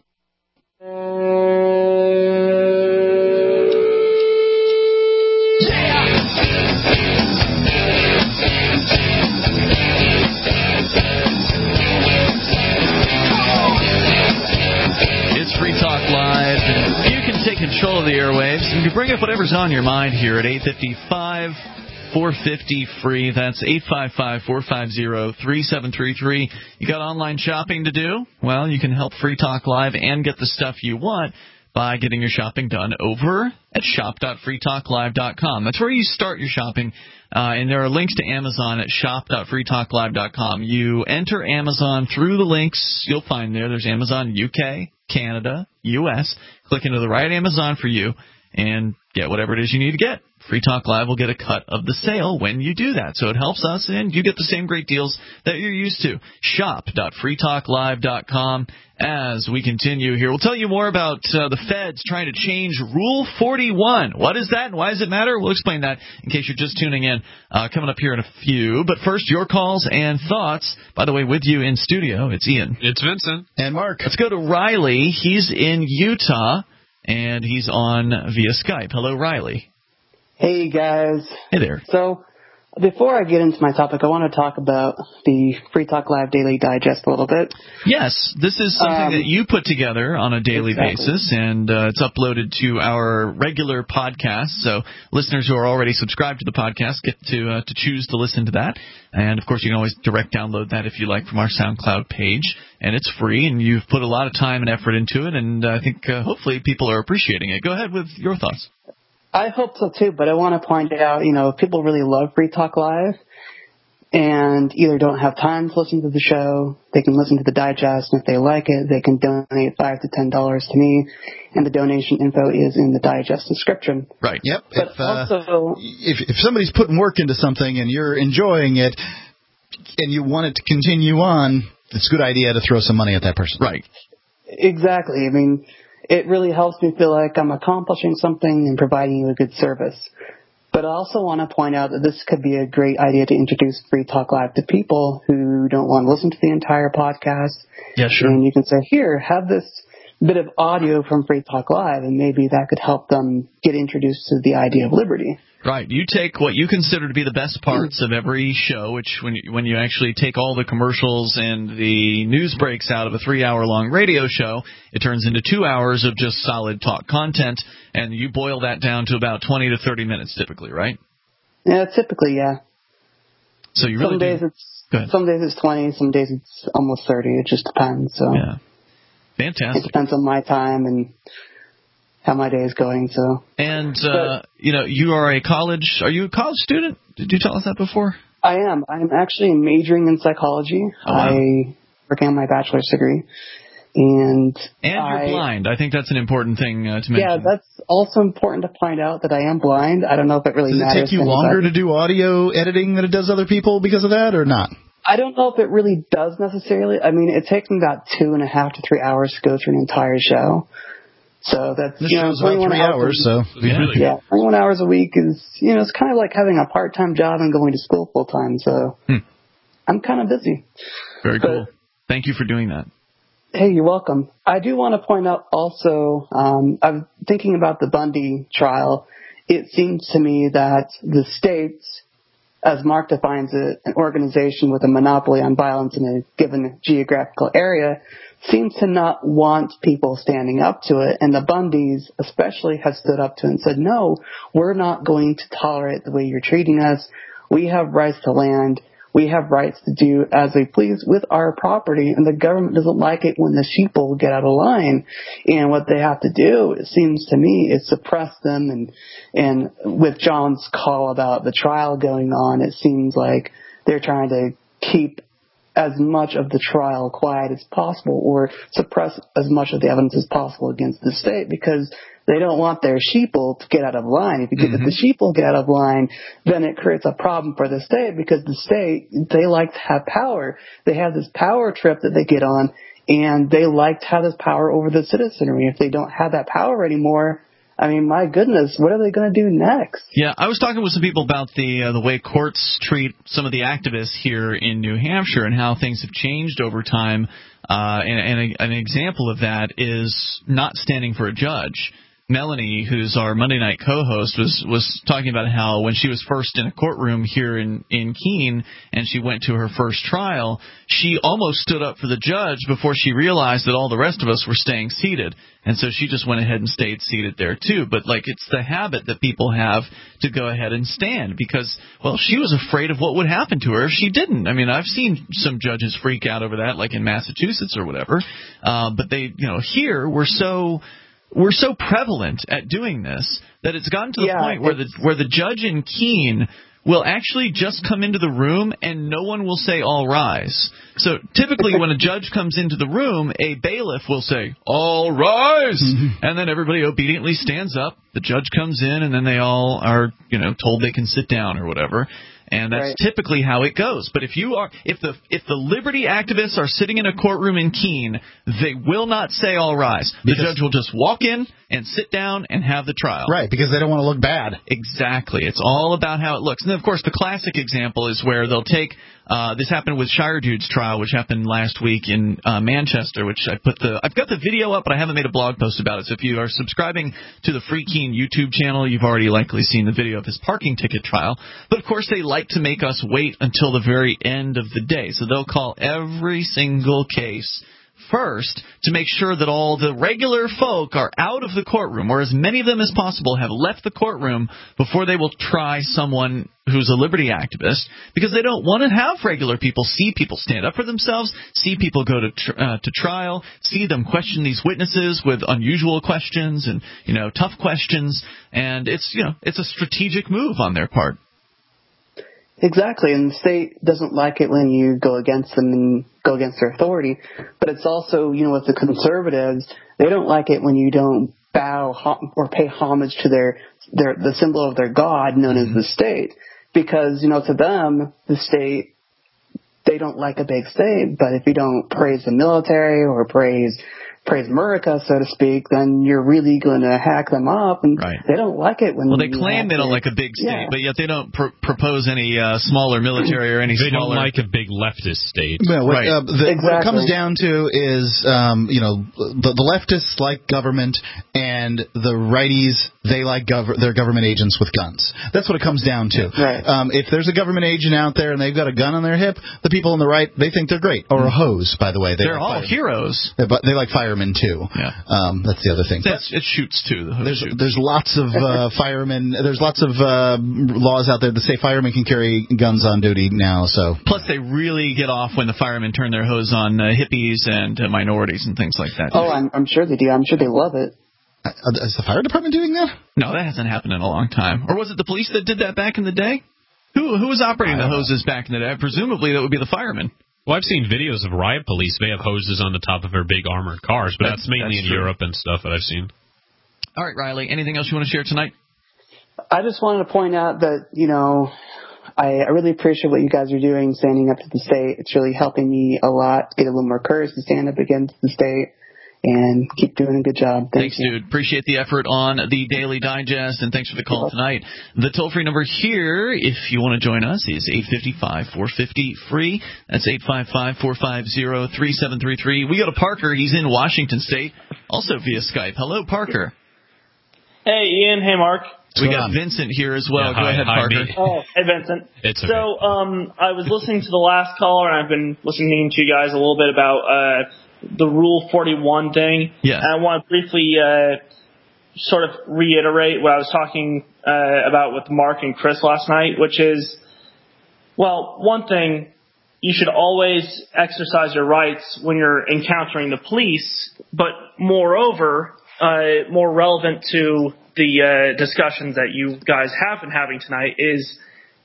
It's Free Talk Live. You can take control of the airwaves. You can bring up whatever's on your mind here at eight five five, four five zero, free. That's eight five five, four five zero, three seven three three. You got online shopping to do? Well, you can help Free Talk Live and get the stuff you want by getting your shopping done over at shop dot free talk live dot com. That's where you start your shopping, uh, and there are links to Amazon at shop dot free talk live dot com. You enter Amazon through the links you'll find there. There's Amazon U K, Canada, U S. Click into the right Amazon for you and get whatever it is you need to get. Free Talk Live will get a cut of the sale when you do that. So it helps us, and you get the same great deals that you're used to. shop dot free talk live dot com. As we continue here, we'll tell you more about uh, the feds trying to change Rule forty-one. What is that and why does it matter? We'll explain that in case you're just tuning in, uh, coming up here in a few. But first, your calls and thoughts. By the way, with you in studio, it's Ian. It's Vincent. And Mark. Let's go to Riley. He's in Utah, and he's on via Skype. Hello, Riley. Hey, guys. Hey there. So, before I get into my topic, I want to talk about the Free Talk Live Daily Digest a little bit. Yes, this is something Um, that you put together on a daily exactly. basis, and uh, it's uploaded to our regular podcast. So listeners who are already subscribed to the podcast get to uh, to choose to listen to that. And, of course, you can always direct download that if you like from our SoundCloud page. And it's free, and you've put a lot of time and effort into it, and I think uh, hopefully people are appreciating it. Go ahead with your thoughts. I hope so, too, but I want to point out, you know, if people really love Free Talk Live and either don't have time to listen to the show, they can listen to the digest, and if they like it, they can donate five to ten dollars to me, and the donation info is in the digest description. Right. Yep. But if, uh, also, if, if somebody's putting work into something and you're enjoying it and you want it to continue on, it's a good idea to throw some money at that person. Right. Exactly. I mean, it really helps me feel like I'm accomplishing something and providing you a good service. But I also want to point out that this could be a great idea to introduce Free Talk Live to people who don't want to listen to the entire podcast. Yeah, sure. And you can say, here, have this bit of audio from Free Talk Live, and maybe that could help them get introduced to the idea of liberty. Right. You take what you consider to be the best parts of every show, which when you, when you actually take all the commercials and the news breaks out of a three-hour-long radio show, it turns into two hours of just solid talk content, and you boil that down to about twenty to thirty minutes typically, right? Yeah, typically, yeah. So you really some days do. it's some days it's twenty, some days it's almost thirty. It just depends. So yeah, fantastic. It depends on my time and how my day is going. So and uh, but, you know, you are a college. Are you a college student? Did you tell us that before? I am. I'm actually majoring in psychology. Oh, wow. I working on my bachelor's degree, and and you're I, blind. I think that's an important thing uh, to mention. Yeah, that's also important to find out that I am blind. I don't know if it really does matters. Does it take you longer to do audio editing than it does other people because of that, or not? I don't know if it really does necessarily. I mean, it takes me about two and a half to three hours to go through an entire show. So that's, this you know, show's about three hours, so. Yeah, yeah, twenty-one hours a week is, you know, it's kind of like having a part-time job and going to school full-time, so hmm. I'm kind of busy. Very but, cool. Thank you for doing that. Hey, you're welcome. I do want to point out also, um, I'm thinking about the Bundy trial. It seems to me that the states, as Mark defines it, an organization with a monopoly on violence in a given geographical area, seems to not want people standing up to it. And the Bundys especially have stood up to it and said, no, we're not going to tolerate the way you're treating us. We have rights to land. We have rights to do as we please with our property. And the government doesn't like it when the sheeple get out of line. And what they have to do, it seems to me, is suppress them. And, and with John's call about the trial going on, it seems like they're trying to keep as much of the trial quiet as possible or suppress as much of the evidence as possible against the state because they don't want their sheeple to get out of line. If, you get, mm-hmm. if the sheeple get out of line, then it creates a problem for the state because the state, they like to have power. They have this power trip that they get on, and they like to have this power over the citizenry. If they don't have that power anymore, I mean, my goodness, what are they going to do next? Yeah, I was talking with some people about the uh, the way courts treat some of the activists here in New Hampshire and how things have changed over time. Uh, and and a, an example of that is not standing for a judge. Melanie, who's our Monday night co-host, was was talking about how when she was first in a courtroom here in, in Keene and she went to her first trial, she almost stood up for the judge before she realized that all the rest of us were staying seated. And so she just went ahead and stayed seated there, too. But, like, it's the habit that people have to go ahead and stand because, well, she was afraid of what would happen to her if she didn't. I mean, I've seen some judges freak out over that, like in Massachusetts or whatever. Uh, but they, you know, here we're so... We're so prevalent at doing this that it's gotten to the yeah, point where the where the judge in Keene will actually just come into the room and no one will say, all rise. So typically when a judge comes into the room, a bailiff will say, all rise. Mm-hmm. And then everybody obediently stands up. The judge comes in and then they all are, you know, told they can sit down or whatever. And that's right. typically how it goes. But if you are, if the if the liberty activists are sitting in a courtroom in Keene, they will not say all rise. The because, judge will just walk in and sit down and have the trial. Right, because they don't want to look bad. Exactly. It's all about how it looks. And then, of course, the classic example is where they'll take uh, this happened with Shire Dude's trial, which happened last week in uh, Manchester. Which I put the I've got the video up, but I haven't made a blog post about it. So if you are subscribing to the Free Keene YouTube channel, you've already likely seen the video of his parking ticket trial. But of course, they like to make us wait until the very end of the day. So they'll call every single case first to make sure that all the regular folk are out of the courtroom, or as many of them as possible have left the courtroom before they will try someone who's a liberty activist, because they don't want to have regular people see people stand up for themselves, see people go to tr- uh, to trial, see them question these witnesses with unusual questions and, you know, tough questions. And it's, you know, it's a strategic move on their part. Exactly, and the state doesn't like it when you go against them and go against their authority. But it's also, you know, with the conservatives, they don't like it when you don't bow or pay homage to their, their the symbol of their god known mm-hmm. as the state. Because, you know, to them, the state, they don't like a big state. But if you don't praise the military or praise praise America, so to speak, then you're really going to hack them up, and right. they don't like it when. Well, they claim they don't like a big state, yeah. but yet they don't pr- propose any uh, smaller military or any they smaller. They don't like a big leftist state. No, what, right. uh, the, exactly. what it comes down to is, um, you know, the, the leftists like government, and the righties, they like gov- their government agents with guns. That's what it comes down to. Right. Um, if there's a government agent out there and they've got a gun on their hip, the people on the right, they think they're great. Or a hose, by the way. They they're like all firemen. heroes. They, but they like firemen, too. Yeah. Um, that's the other thing. That's, it shoots, too. The hose there's, shoots. there's lots of uh, firemen. There's lots of uh, laws out there that say firemen can carry guns on duty now. So Plus, they really get off when the firemen turn their hose on uh, hippies and uh, minorities and things like that. Oh, I'm, I'm sure they do. I'm sure they love it. Uh, is the fire department doing that? No, that hasn't happened in a long time. Or was it the police that did that back in the day? Who who was operating the hoses back in the day? Presumably that would be the firemen. Well, I've seen videos of riot police. They have hoses on the top of their big armored cars, but that's, that's mainly that's in true. Europe and stuff that I've seen. All right, Riley, anything else you want to share tonight? I just wanted to point out that, you know, I, I really appreciate what you guys are doing, standing up to the state. It's really helping me a lot, get a little more courage to stand up against the state. And keep doing a good job. Thank thanks, you. dude. Appreciate the effort on the Daily Digest, and thanks for the call tonight. The toll-free number here, if you want to join us, is eight five five, four five zero, free. That's eight five five, four five zero, three seven three three. We go to Parker. He's in Washington State, also via Skype. Hello, Parker. Hey, Ian. Hey, Mark. We got Vincent here as well. Yeah, Go hi, ahead, hi, Parker. me. Oh, hey, Vincent. It's okay. So, um, I was listening to the last caller, and I've been listening to you guys a little bit about uh, the Rule forty-one thing. Yeah. And I want to briefly uh, sort of reiterate what I was talking uh, about with Mark and Chris last night, which is, well, one thing, you should always exercise your rights when you're encountering the police, but moreover, uh, more relevant to the uh, discussions that you guys have been having tonight is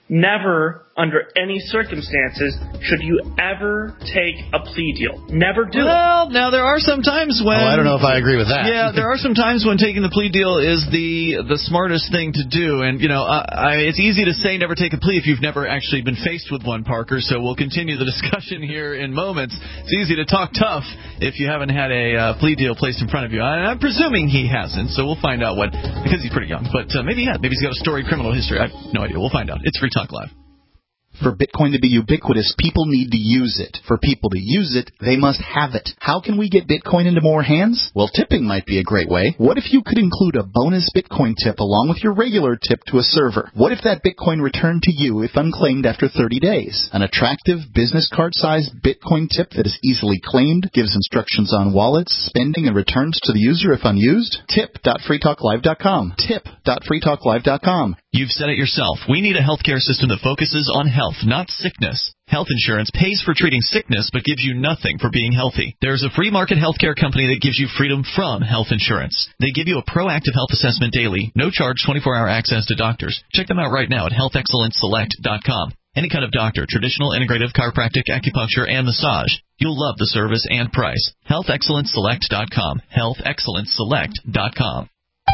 never, under any circumstances, should you ever take a plea deal. Never do well, it. Well, now there are some times when... Oh, I don't know if I agree with that. Yeah, there are some times when taking the plea deal is the the smartest thing to do. And, you know, I, I, it's easy to say never take a plea if you've never actually been faced with one, Parker. So we'll continue the discussion here in moments. It's easy to talk tough if you haven't had a uh, plea deal placed in front of you. I, I'm presuming he hasn't, so we'll find out what... Because he's pretty young. But uh, maybe he has. Maybe he's got a storied criminal history. I have no idea. We'll find out. It's Free Talk Live. For Bitcoin to be ubiquitous, people need to use it. For people to use it, they must have it. How can we get Bitcoin into more hands? Well, tipping might be a great way. What if you could include a bonus Bitcoin tip along with your regular tip to a server? What if that Bitcoin returned to you if unclaimed after thirty days? An attractive business card-sized Bitcoin tip that is easily claimed, gives instructions on wallets, spending, and returns to the user if unused? tip dot free talk live dot com. tip dot free talk live dot com. You've said it yourself. We need a healthcare system that focuses on health, not sickness. Health insurance pays for treating sickness but gives you nothing for being healthy. There's a free market healthcare company that gives you freedom from health insurance. They give you a proactive health assessment daily, no charge twenty-four hour access to doctors. Check them out right now at health excellence select dot com. Any kind of doctor, traditional, integrative, chiropractic, acupuncture, and massage. You'll love the service and price. health excellence select dot com. health excellence select dot com.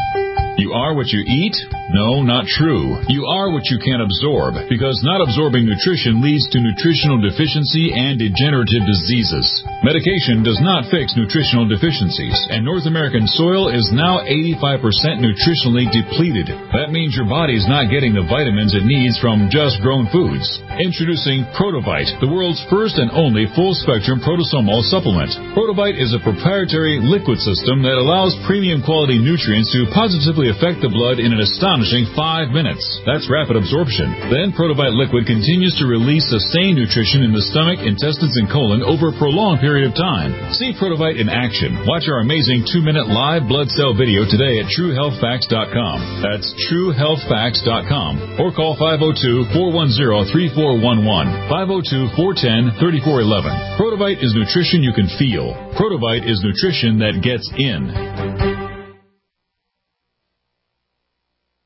You are what you eat? No, not true. You are what you can absorb, because not absorbing nutrition leads to nutritional deficiency and degenerative diseases. Medication does not fix nutritional deficiencies, and North American soil is now eighty-five percent nutritionally depleted. That means your body's not getting the vitamins it needs from just grown foods. Introducing Protovite, the world's first and only full-spectrum protosomal supplement. Protovite is a proprietary liquid system that allows premium quality nutrients to positively affect the blood in an astonishing five minutes. That's rapid absorption. Then Protovite liquid continues to release sustained nutrition in the stomach, intestines, and colon over a prolonged period of time. See Protovite in action. Watch our amazing two-minute live blood cell video today at true health facts dot com. That's true health facts dot com. Or call five oh two, four one zero, three four one one, five oh two, four one zero, three four one one. Protovite is nutrition you can feel. Protovite is nutrition that gets in.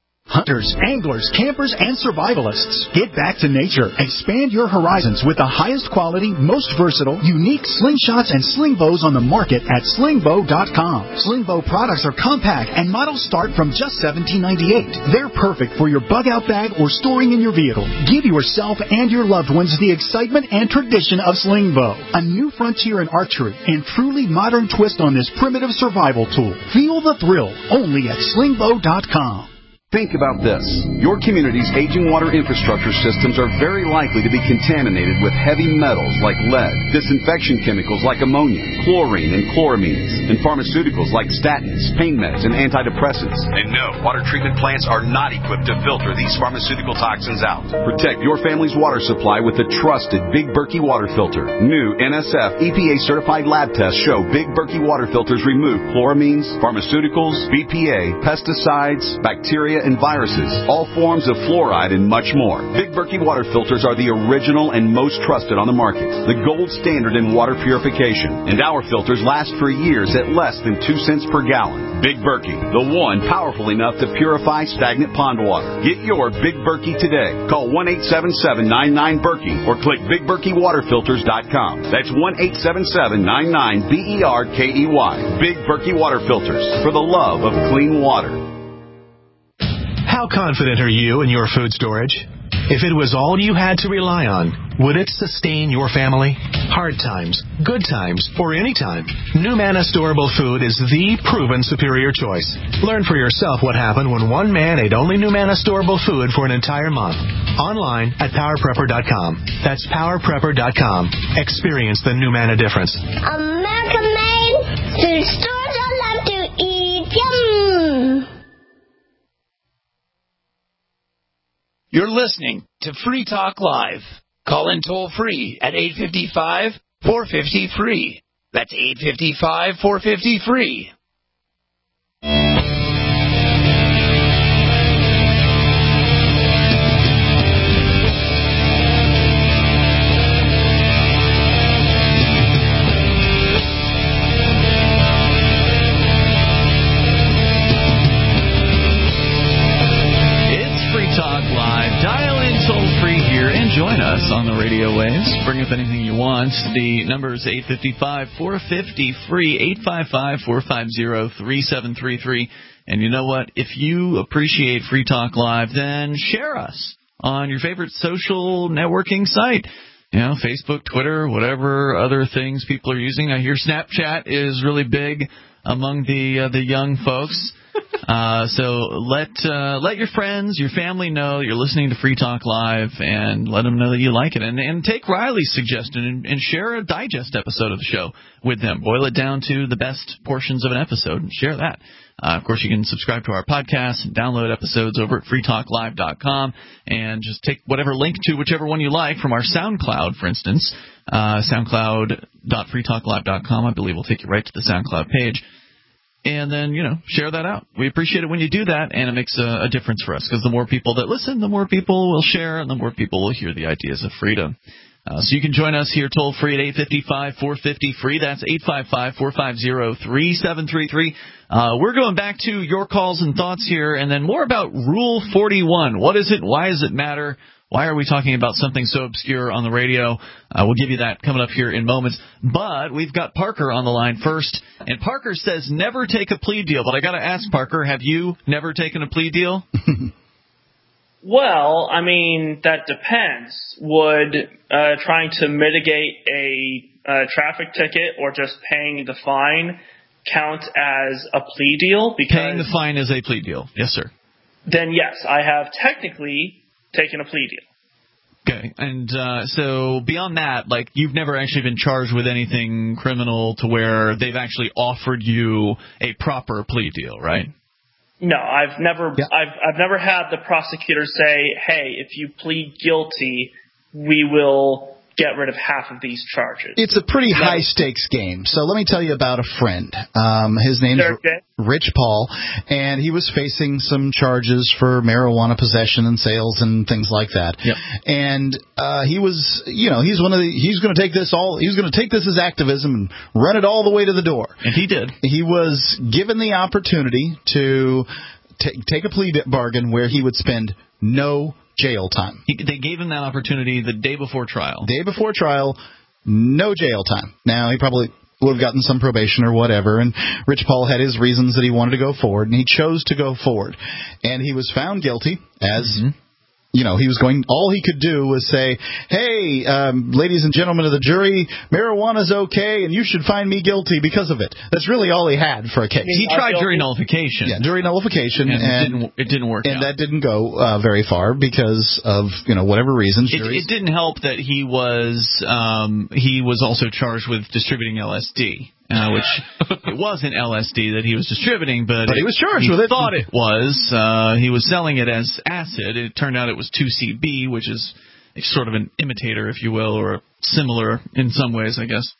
hunters, anglers, campers, and survivalists. Get back to nature. Expand your horizons with the highest quality, most versatile, unique slingshots and sling bows on the market at sling bow dot com. Sling bow products are compact and models start from just seventeen ninety-eight. They're perfect for your bug-out bag or storing in your vehicle. Give yourself and your loved ones the excitement and tradition of sling bow. A new frontier in archery and truly modern twist on this primitive survival tool. Feel the thrill only at sling bow dot com. Think about this. Your community's aging water infrastructure systems are very likely to be contaminated with heavy metals like lead, disinfection chemicals like ammonia, chlorine and chloramines, and pharmaceuticals like statins, pain meds, and antidepressants. And no, water treatment plants are not equipped to filter these pharmaceutical toxins out. Protect your family's water supply with the trusted Big Berkey water filter. New N S F E P A-certified lab tests show Big Berkey water filters remove chloramines, pharmaceuticals, B P A, pesticides, bacteria, and viruses, all forms of fluoride, and much more. Big Berkey water filters are the original and most trusted on the market, the gold standard in water purification, and our filters last for years at less than two cents per gallon. Big Berkey, the one powerful enough to purify stagnant pond water. Get your Big Berkey today. Call one eight seven seven, nine nine, Berkey or click big berkey water filters dot com. That's one eight seven seven, nine nine, B E R K E Y. Big Berkey water filters, for the love of clean water. How confident are you in your food storage? If it was all you had to rely on, would it sustain your family? Hard times, good times, or any time, NuManna Storable Food is the proven superior choice. Learn for yourself what happened when one man ate only NuManna Storable Food for an entire month. Online at power prepper dot com. That's power prepper dot com. Experience the NuManna difference. American made food stores I love to eat. Yum! You're listening to Free Talk Live. Call in toll free at eight five five, four five zero, free. That's eight five five, four five zero, free. Join us on the radio waves. Bring up anything you want. The number is eight five five, four five zero, free, eight five five, four five zero, three seven three three. And you know what? If you appreciate Free Talk Live, then share us on your favorite social networking site. You know, Facebook, Twitter, whatever other things people are using. I hear Snapchat is really big among the uh, the young folks. Uh, so let uh, let your friends, your family know you're listening to Free Talk Live, and let them know that you like it. And, and take Riley's suggestion and, and share a digest episode of the show with them. Boil it down to the best portions of an episode and share that. Uh, of course, you can subscribe to our podcast and download episodes over at free talk live dot com, and just take whatever link to whichever one you like from our SoundCloud, for instance. Uh, soundcloud dot free talk live dot com, I believe, will take you right to the SoundCloud page. And then, you know, share that out. We appreciate it when you do that, and it makes a, a difference for us, because the more people that listen, the more people will share, and the more people will hear the ideas of freedom. Uh, so you can join us here toll-free at eight five five, four five zero, free. That's eight five five, four five zero, three seven three three. Uh, we're going back to your calls and thoughts here, and then more about Rule forty-one. What is it? Why does it matter? Why are we talking about something so obscure on the radio? Uh, we'll give you that coming up here in moments. But we've got Parker on the line first. And Parker says never take a plea deal. But I got to ask, Parker, have you never taken a plea deal? Well, I mean, that depends. Would uh, trying to mitigate a uh, traffic ticket or just paying the fine count as a plea deal? Because paying the fine is a plea deal. Yes, sir. Then, yes, I have technically taken a plea deal. Okay, and uh, so beyond that, like, you've never actually been charged with anything criminal to where they've actually offered you a proper plea deal, right? No, I've never, yeah. I've, I've never had the prosecutor say, "Hey, if you plead guilty, we will get rid of half of these charges." It's a pretty no. high-stakes game. So let me tell you about a friend. Um, his name's okay. Rich Paul, and he was facing some charges for marijuana possession and sales and things like that. Yep. And uh, he was, you know, he's one of the, he's going to take this all, he's going to take this as activism and run it all the way to the door. And he did. He was given the opportunity to t- take a plea bargain where he would spend no jail time. He, they gave him that opportunity the day before trial. Day before trial, no jail time. Now, he probably would have gotten some probation or whatever, and Rich Paul had his reasons that he wanted to go forward, and he chose to go forward. And he was found guilty as... Mm-hmm. You know, he was going, all he could do was say, hey, um, ladies and gentlemen of the jury, marijuana's okay, and you should find me guilty because of it. That's really all he had for a case. He tried jury nullification. Yeah, jury nullification. And, and it, didn't, it didn't work And out. that didn't go uh, very far because of, you know, whatever reasons. It, it didn't help that he was, um, he was also charged with distributing L S D. Uh, which it wasn't L S D that he was distributing, but, but he was charged he with it. Thought it was. Uh, he was selling it as acid. It turned out it was two C B, which is sort of an imitator, if you will, or similar in some ways, I guess.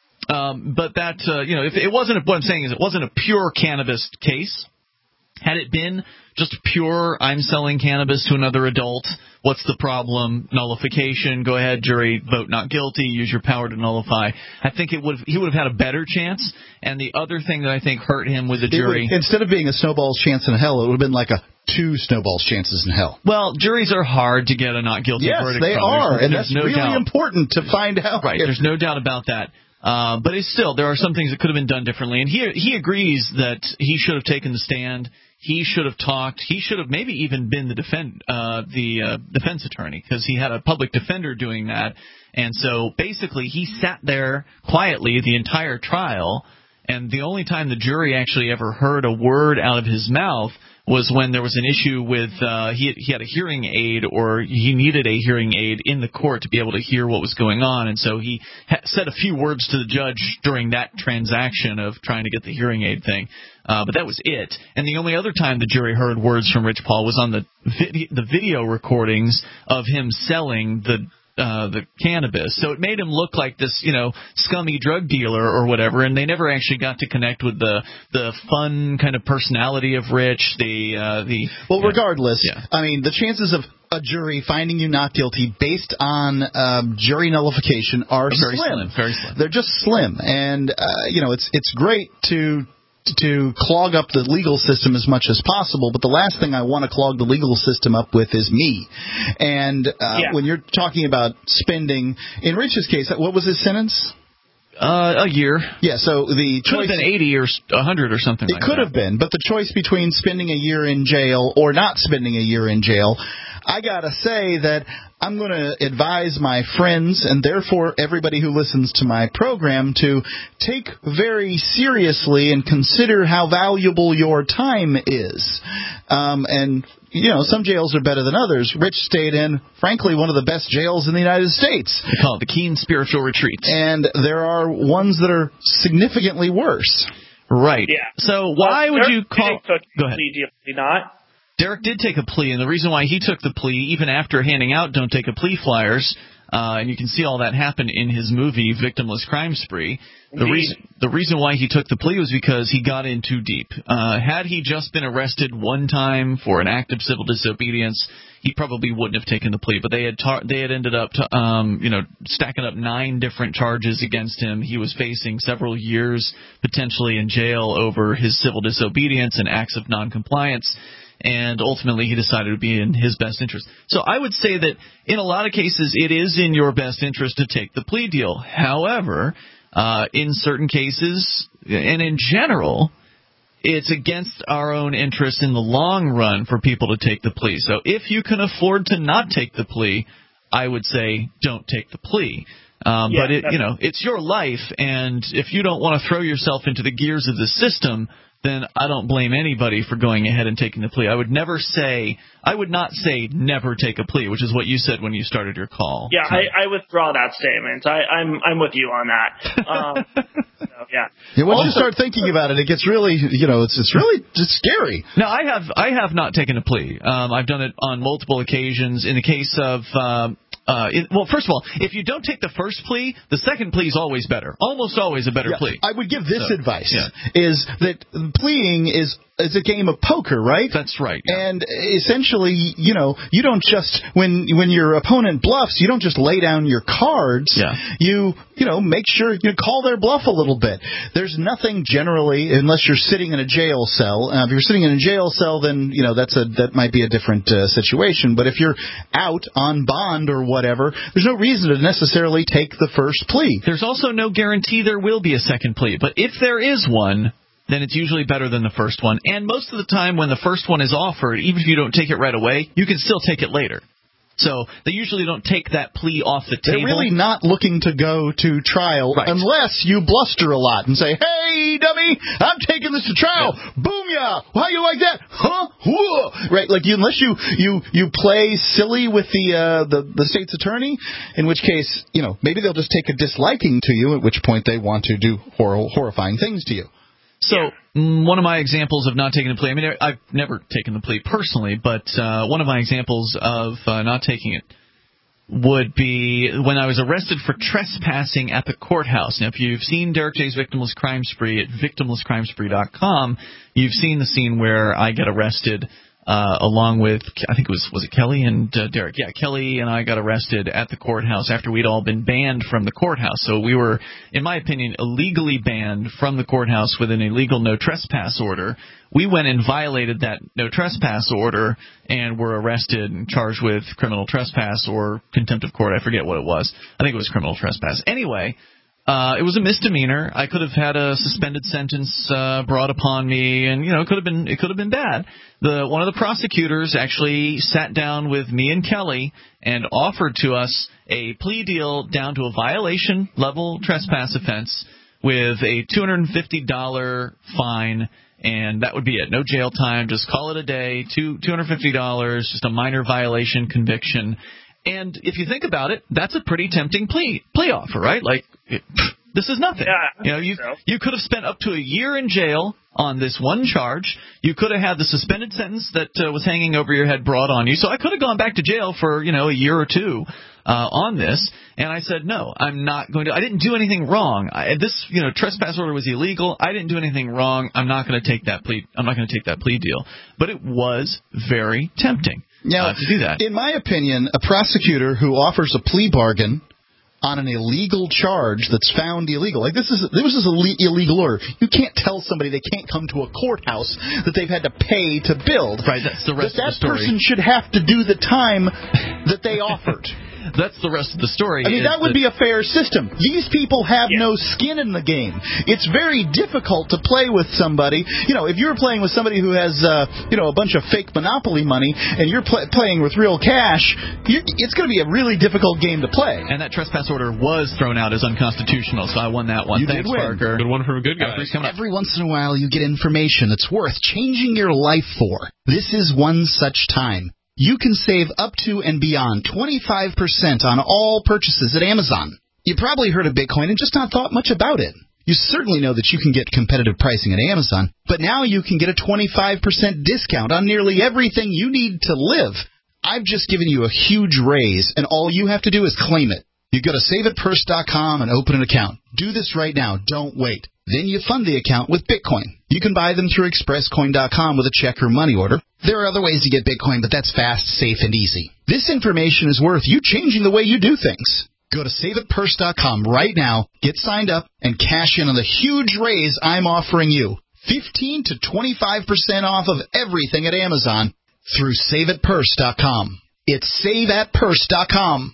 Um, but that, uh, you know, if it wasn't, what I'm saying is it wasn't a pure cannabis case. Had it been just pure, I'm selling cannabis to another adult, what's the problem? Nullification, go ahead, jury, vote not guilty, use your power to nullify. I think it would he would have had a better chance. And the other thing that I think hurt him with the jury... Would, instead of being a snowball's chance in hell, it would have been like a two snowballs chances in hell. Well, juries are hard to get a not guilty yes, verdict they from. are, there's, and there's that's no really doubt. important to find out. Right, there's no doubt about that. Uh, but it's still, there are some things that could have been done differently. And he he agrees that he should have taken the stand. He should have talked. He should have maybe even been the defend uh, the uh, defense attorney, because he had a public defender doing that. And so basically he sat there quietly the entire trial, and the only time the jury actually ever heard a word out of his mouth was when there was an issue with uh, he, he had a hearing aid, or he needed a hearing aid in the court to be able to hear what was going on. And so he ha- said a few words to the judge during that transaction of trying to get the hearing aid thing. Uh, but that was it. And the only other time the jury heard words from Rich Paul was on the vid- the video recordings of him selling the Uh, the cannabis. So it made him look like this, you know, scummy drug dealer or whatever, and they never actually got to connect with the the fun kind of personality of Rich. The uh, the well, yeah. regardless, yeah. I mean, the chances of a jury finding you not guilty based on um, jury nullification are very slim. slim. Very slim. They're just slim, and uh, you know, it's it's great to. to clog up the legal system as much as possible, but the last thing I want to clog the legal system up with is me. And uh, yeah. when you're talking about spending, in Rich's case, what was his sentence? Uh, a year. Yeah, so the could choice... have been eighty or one hundred or something like that. It could have been, but the choice between spending a year in jail or not spending a year in jail, I gotta say that I'm going to advise my friends, and therefore everybody who listens to my program, to take very seriously and consider how valuable your time is. Um, and, you know, some jails are better than others. Rich stayed in, frankly, one of the best jails in the United States. They call it the Keene Spiritual Retreat. And there are ones that are significantly worse. Right. Yeah. So why well, would Derek you call... Took Go ahead. Plea deal, did he not? Derek did take a plea, and the reason why he took the plea, even after handing out Don't Take a Plea flyers, uh, and you can see all that happen in his movie, Victimless Crime Spree, the reason the reason why he took the plea was because he got in too deep. Uh, had he just been arrested one time for an act of civil disobedience, he probably wouldn't have taken the plea. But they had tar- they had ended up, to, um, you know, stacking up nine different charges against him. He was facing several years potentially in jail over his civil disobedience and acts of noncompliance. And ultimately, he decided it would be in his best interest. So I would say that in a lot of cases, it is in your best interest to take the plea deal. However, uh, in certain cases, and in general, it's against our own interest in the long run for people to take the plea. So if you can afford to not take the plea, I would say don't take the plea. Um, yeah, but it, you know, it's your life, and if you don't want to throw yourself into the gears of the system, then I don't blame anybody for going ahead and taking the plea. I would never say, I would not say never take a plea, which is what you said when you started your call. Yeah, I, I withdraw that statement. I, I'm I'm with you on that. Um, so, yeah. Yeah, once also, you start thinking about it, it gets really, you know, it's it's really just scary. Now, I have I have not taken a plea. Um, I've done it on multiple occasions. In the case of um, Uh, it, well, first of all, if you don't take the first plea, the second plea is always better. Almost always a better yeah, plea. I would give this so, advice, yeah. is that pleading is is a game of poker, right? That's right. Yeah. And essentially, you know, you don't just, when when your opponent bluffs, you don't just lay down your cards. Yeah. You, you know, make sure you call their bluff a little bit. There's nothing generally, unless you're sitting in a jail cell. Uh, if you're sitting in a jail cell, then, you know, that's a that might be a different uh, situation. But if you're out on bond or whatever, there's no reason to necessarily take the first plea. There's also no guarantee there will be a second plea. But if there is one, then it's usually better than the first one. And most of the time when the first one is offered, even if you don't take it right away, you can still take it later. So they usually don't take that plea off the table. They're really not looking to go to trial right. unless you bluster a lot and say, hey, dummy, I'm taking this to trial. Yeah. Boom, yeah. How you like that? Huh? Whoa. Right, like you, unless you, you, you play silly with the, uh, the, the state's attorney, in which case, you know, maybe they'll just take a disliking to you, at which point they want to do hor- horrifying things to you. So one of my examples of not taking the plea, I mean, I've never taken the plea personally, but uh, one of my examples of uh, not taking it would be when I was arrested for trespassing at the courthouse. Now, if you've seen Derek J's Victimless Crime Spree at victimless crime spree dot com, you've seen the scene where I get arrested Uh, along with, I think it was, was it Kelly and uh, Derek? Yeah, Kelly and I got arrested at the courthouse after we'd all been banned from the courthouse. So we were, in my opinion, illegally banned from the courthouse with an illegal no trespass order. We went and violated that no trespass order and were arrested and charged with criminal trespass or contempt of court. I forget what it was. I think it was criminal trespass. Anyway, Uh, it was a misdemeanor. I could have had a suspended sentence uh, brought upon me, and you know, it could have been it could have been bad. The one of the prosecutors actually sat down with me and Kelly and offered to us a plea deal down to a violation level trespass offense with a two hundred fifty dollars fine, and that would be it. No jail time. Just call it a day. Two two hundred fifty dollars. Just a minor violation conviction. And if you think about it, that's a pretty tempting plea plea offer, right? Like, it, this is nothing. Yeah, you know, you so. you could have spent up to a year in jail on this one charge. You could have had the suspended sentence that uh, was hanging over your head brought on you. So I could have gone back to jail for, you know, a year or two uh, on this. And I said, no, I'm not going to. I didn't do anything wrong. I, this, you know, trespass order was illegal. I didn't do anything wrong. I'm not going to take that plea. I'm not going to take that plea deal. But it was very tempting. Now, uh, to do that. In my opinion, a prosecutor who offers a plea bargain on an illegal charge that's found illegal, like this is this is an illegal order. You can't tell somebody they can't come to a courthouse that they've had to pay to build. Right, that's the rest that of the story. That person should have to do the time that they offered. That's the rest of the story. I mean, that would that be a fair system. These people have yeah. no skin in the game. It's very difficult to play with somebody. You know, if you're playing with somebody who has, uh, you know, a bunch of fake Monopoly money, and you're pl- playing with real cash, you, it's going to be a really difficult game to play. And that trespass order was thrown out as unconstitutional, so I won that one. You Thanks, did win. Parker. Good one from a good guy. Every once in a while, you get information that's worth changing your life for. This is one such time. You can save up to and beyond twenty-five percent on all purchases at Amazon. You probably heard of Bitcoin and just not thought much about it. You certainly know that you can get competitive pricing at Amazon, but now you can get a twenty-five percent discount on nearly everything you need to live. I've just given you a huge raise, and all you have to do is claim it. You go to save it purse dot com and open an account. Do this right now. Don't wait. Then you fund the account with Bitcoin. You can buy them through express coin dot com with a check or money order. There are other ways to get Bitcoin, but that's fast, safe, and easy. This information is worth you changing the way you do things. Go to save it purse dot com right now, get signed up, and cash in on the huge raise I'm offering you. fifteen to twenty-five percent off of everything at Amazon through save it purse dot com. It's save it purse dot com.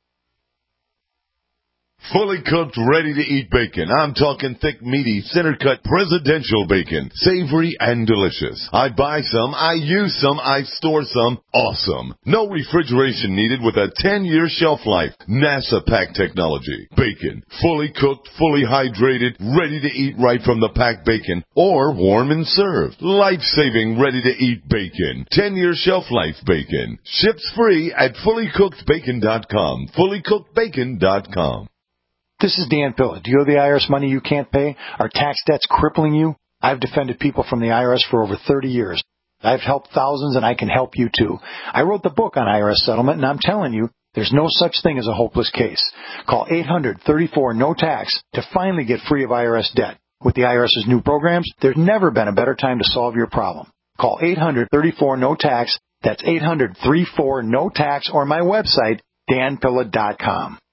Fully cooked, ready-to-eat bacon. I'm talking thick, meaty, center-cut presidential bacon. Savory and delicious. I buy some, I use some, I store some. Awesome. No refrigeration needed with a ten-year shelf life. NASA pack technology. Bacon. Fully cooked, fully hydrated, ready to eat right from the packed bacon. Or warm and served. Life-saving, ready-to-eat bacon. ten-year shelf life bacon. Ships free at fully cooked bacon dot com. fully cooked bacon dot com. This is Dan Pilla. Do you owe the I R S money you can't pay? Are tax debts crippling you? I've defended people from the I R S for over thirty years. I've helped thousands, and I can help you too. I wrote the book on I R S settlement, and I'm telling you, There's no such thing as a hopeless case. Call eight hundred, thirty-four, no tax to finally get free of I R S debt. With the IRS's new programs, there's never been a better time to solve your problem. Call eight hundred, thirty-four, no tax. That's eight hundred, thirty-four, no tax, or my website, dan pilla dot com.